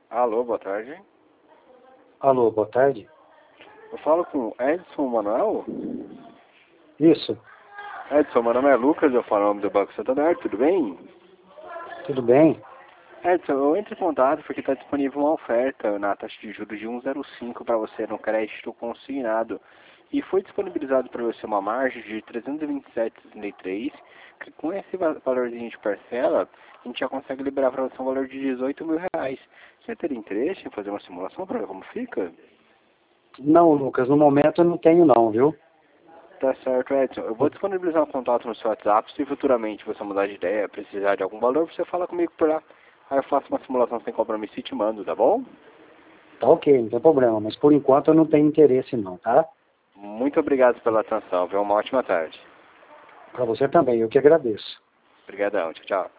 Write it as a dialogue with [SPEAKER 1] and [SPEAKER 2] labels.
[SPEAKER 1] Alô, boa tarde.
[SPEAKER 2] Alô, boa tarde.
[SPEAKER 1] Eu falo com Edson Manuel?
[SPEAKER 2] Isso,
[SPEAKER 1] Edson, meu nome é Lucas, eu falo o nome do Banco Santander, tudo bem?
[SPEAKER 2] tudo bem?
[SPEAKER 1] Edson, eu entro em contato porque está disponível uma oferta na taxa de juros de 1,05 para você no crédito consignado. E foi disponibilizado para você uma margem de 327,63, que com esse valorzinho de parcela, a gente já consegue liberar para você um valor de R$ 18.000. Você teria interesse em fazer uma simulação para ver como fica?
[SPEAKER 2] Não, Lucas, no momento eu não tenho não, viu?
[SPEAKER 1] Tá certo, Edson. Eu vou disponibilizar um contato no seu WhatsApp. Se futuramente você mudar de ideia, precisar de algum valor, você fala comigo por lá. Aí eu faço uma simulação sem compromisso e te mando, tá bom?
[SPEAKER 2] Tá ok, não tem problema, mas por enquanto eu não tenho interesse não, tá?
[SPEAKER 1] Muito obrigado pela atenção. Viu? Uma ótima tarde.
[SPEAKER 2] Para você também, eu que agradeço.
[SPEAKER 1] Obrigadão. Tchau, tchau.